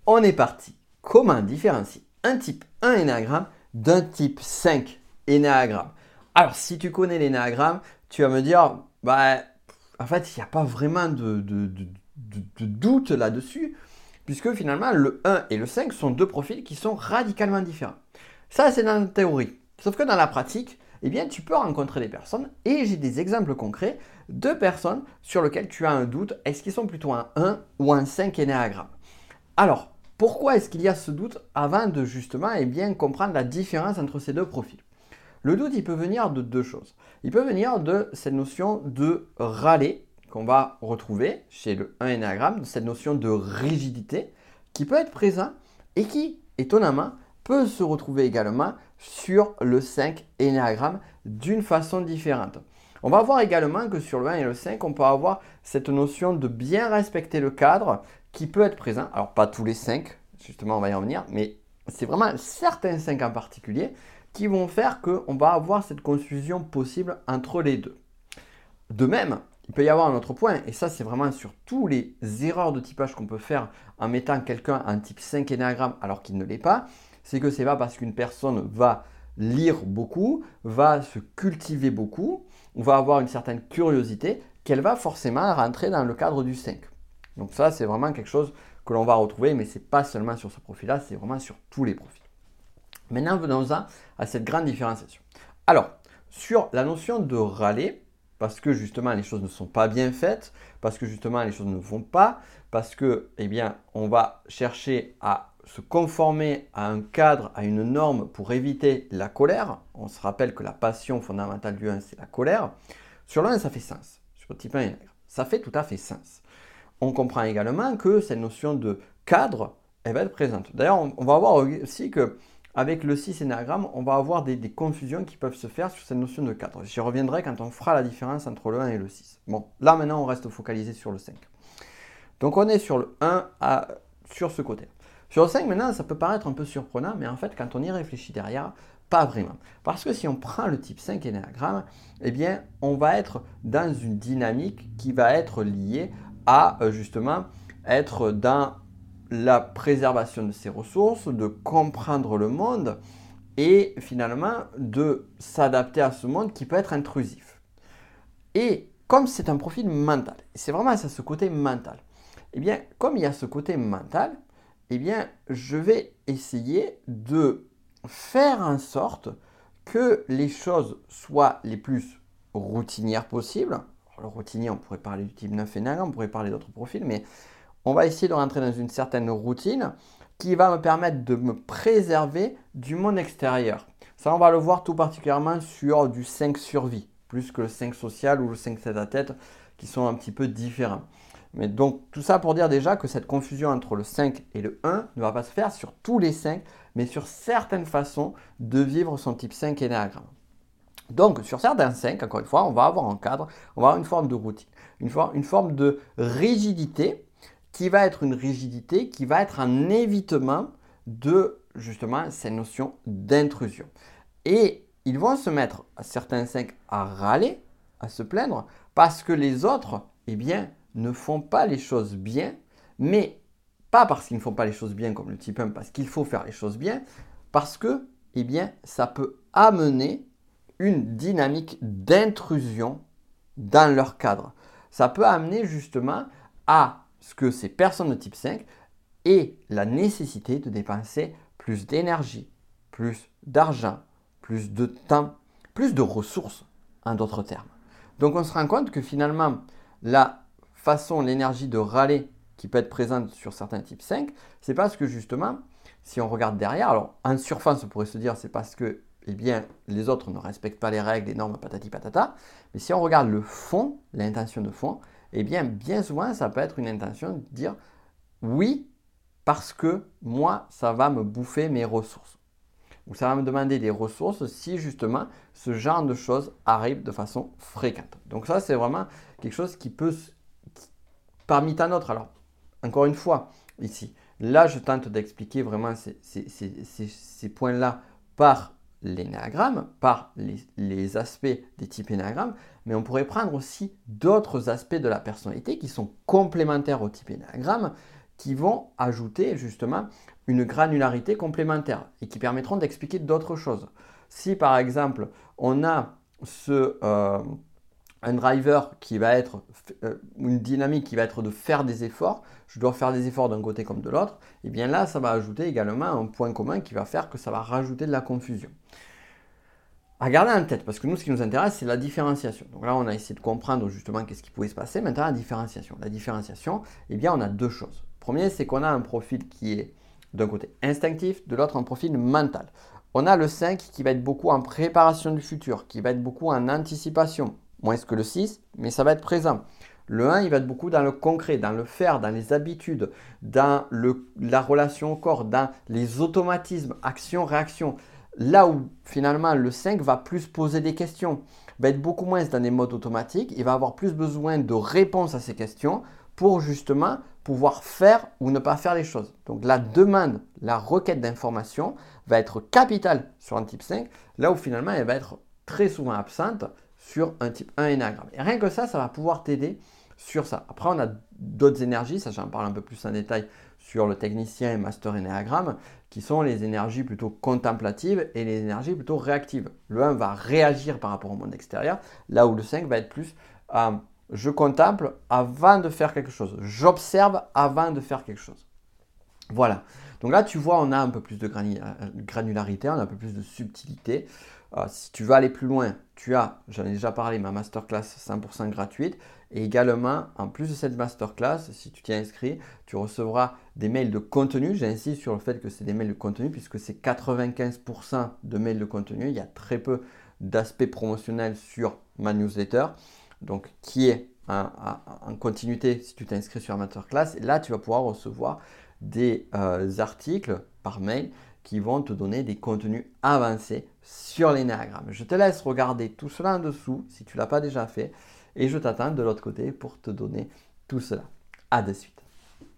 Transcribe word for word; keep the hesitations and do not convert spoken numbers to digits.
on est parti. Comment différencier un type un énéagramme d'un type cinq énéagramme? Alors, si tu connais l'énéagramme, tu vas me dire, bah, en fait, il n'y a pas vraiment de, de, de, de, de doute là-dessus, puisque finalement, le un et le cinq sont deux profils qui sont radicalement différents. Ça, c'est dans la théorie. Sauf que dans la pratique, eh bien, tu peux rencontrer des personnes, et j'ai des exemples concrets de personnes sur lesquelles tu as un doute, est-ce qu'ils sont plutôt un un ou un cinq énéagramme? Alors, pourquoi est-ce qu'il y a ce doute avant de justement eh bien, comprendre la différence entre ces deux profils? Le doute, il peut venir de deux choses. Il peut venir de cette notion de râler qu'on va retrouver chez le un énéagramme, de cette notion de rigidité qui peut être présent et qui, étonnamment, peut se retrouver également sur le cinq énéagramme d'une façon différente. On va voir également que sur le un et le cinq, on peut avoir cette notion de bien respecter le cadre qui peut être présent. Alors, pas tous les cinq, justement, on va y revenir, mais c'est vraiment certains cinq en particulier qui vont faire qu'on va avoir cette confusion possible entre les deux. De même, il peut y avoir un autre point, et ça c'est vraiment sur tous les erreurs de typage qu'on peut faire en mettant quelqu'un en type cinq énéagramme alors qu'il ne l'est pas, c'est que ce n'est pas parce qu'une personne va lire beaucoup, va se cultiver beaucoup, ou va avoir une certaine curiosité, qu'elle va forcément rentrer dans le cadre du cinq. Donc ça, c'est vraiment quelque chose que l'on va retrouver, mais ce n'est pas seulement sur ce profil-là, c'est vraiment sur tous les profils. Maintenant, venons-en à cette grande différenciation. Alors, sur la notion de râler, parce que justement les choses ne sont pas bien faites, parce que justement les choses ne vont pas, parce que, eh bien, on va chercher à se conformer à un cadre, à une norme pour éviter la colère. On se rappelle que la passion fondamentale du un, c'est la colère. Sur le un, ça fait sens. Sur le type un, ça fait tout à fait sens. On comprend également que cette notion de cadre, elle va être présente. D'ailleurs, on, on va voir aussi que avec le six énéagramme, on va avoir des, des confusions qui peuvent se faire sur cette notion de cadre. J'y reviendrai quand on fera la différence entre le un et le six. Bon, là maintenant, on reste focalisé sur le cinq. Donc, on est sur le un à, sur ce côté. Sur le cinq, maintenant, ça peut paraître un peu surprenant, mais en fait, quand on y réfléchit derrière, pas vraiment. Parce que si on prend le type cinq énéagramme, eh bien, on va être dans une dynamique qui va être liée à, justement, être dans la préservation de ses ressources, de comprendre le monde et finalement de s'adapter à ce monde qui peut être intrusif. Et comme c'est un profil mental, c'est vraiment ça, ce côté mental, eh bien, comme il y a ce côté mental, eh bien, je vais essayer de faire en sorte que les choses soient les plus routinières possibles. Alors, le routinier, on pourrait parler du type neuf énéagramme, on pourrait parler d'autres profils, mais on va essayer de rentrer dans une certaine routine qui va me permettre de me préserver du monde extérieur. Ça, on va le voir tout particulièrement sur du cinq survie, plus que le cinq social ou le cinq tête à tête, qui sont un petit peu différents. Mais donc, tout ça pour dire déjà que cette confusion entre le cinq et le un ne va pas se faire sur tous les cinq, mais sur certaines façons de vivre son type cinq énéagramme. Donc, sur certains cinq, encore une fois, on va avoir un cadre, on va avoir une forme de routine, une, for- une forme de rigidité, qui va être une rigidité, qui va être un évitement de justement cette notion d'intrusion. Et ils vont se mettre, à certains cinq, à râler, à se plaindre, parce que les autres, eh bien, ne font pas les choses bien, mais pas parce qu'ils ne font pas les choses bien comme le type un, parce qu'il faut faire les choses bien, parce que, eh bien, ça peut amener une dynamique d'intrusion dans leur cadre. Ça peut amener justement à ce que ces personnes de type cinq aient la nécessité de dépenser plus d'énergie, plus d'argent, plus de temps, plus de ressources, en d'autres termes. Donc on se rend compte que finalement, la façon, l'énergie de râler qui peut être présente sur certains types cinq, c'est parce que justement, si on regarde derrière, alors en surface, on pourrait se dire c'est parce que eh bien, les autres ne respectent pas les règles, les normes, patati patata, mais si on regarde le fond, l'intention de fond, eh bien, bien souvent, ça peut être une intention de dire oui, parce que moi, ça va me bouffer mes ressources. Ou ça va me demander des ressources si justement ce genre de choses arrive de façon fréquente. Donc ça, c'est vraiment quelque chose qui peut, qui, parmi tant d'autres. Alors, encore une fois, ici, là, je tente d'expliquer vraiment ces, ces, ces, ces, ces points-là par l'énéagramme, par les, les aspects des types énéagrammes, mais on pourrait prendre aussi d'autres aspects de la personnalité qui sont complémentaires au type énéagramme, qui vont ajouter justement une granularité complémentaire et qui permettront d'expliquer d'autres choses. Si par exemple, on a ce, euh, un driver qui va être, euh, une dynamique qui va être de faire des efforts, je dois faire des efforts d'un côté comme de l'autre, et bien là, ça va ajouter également un point commun qui va faire que ça va rajouter de la confusion. À garder en tête, parce que nous, ce qui nous intéresse, c'est la différenciation. Donc là, on a essayé de comprendre justement qu'est-ce qui pouvait se passer. Maintenant, la différenciation. La différenciation, eh bien, on a deux choses. Le premier, c'est qu'on a un profil qui est d'un côté instinctif, de l'autre un profil mental. On a le cinq qui va être beaucoup en préparation du futur, qui va être beaucoup en anticipation, moins que le six, mais ça va être présent. Le un, il va être beaucoup dans le concret, dans le faire, dans les habitudes, dans le, la relation au corps, dans les automatismes, action, réaction. Là où finalement le cinq va plus poser des questions, va être beaucoup moins dans des modes automatiques, il va avoir plus besoin de réponses à ces questions pour justement pouvoir faire ou ne pas faire les choses. Donc la demande, la requête d'information va être capitale sur un type cinq, là où finalement elle va être très souvent absente sur un type un énéagramme. Et rien que ça, ça va pouvoir t'aider sur ça. Après, on a d'autres énergies, ça j'en parle un peu plus en détail sur le technicien et master énéagramme, qui sont les énergies plutôt contemplatives et les énergies plutôt réactives. Le un va réagir par rapport au monde extérieur, là où le cinq va être plus euh, je contemple avant de faire quelque chose, j'observe avant de faire quelque chose. Voilà. Donc là, tu vois, on a un peu plus de granularité, on a un peu plus de subtilité. Euh, si tu veux aller plus loin, tu as, j'en ai déjà parlé, ma masterclass cent pour cent gratuite. Et également, en plus de cette masterclass, si tu t'y inscris, tu recevras des mails de contenu. J'insiste sur le fait que c'est des mails de contenu puisque c'est quatre-vingt-quinze pour cent de mails de contenu. Il y a très peu d'aspects promotionnels sur ma newsletter, donc qui est en, en, en continuité si tu t'inscris sur la masterclass. Et là, tu vas pouvoir recevoir des euh, articles par mail qui vont te donner des contenus avancés sur l'énéagramme. Je te laisse regarder tout cela en dessous si tu ne l'as pas déjà fait et je t'attends de l'autre côté pour te donner tout cela. À de suite.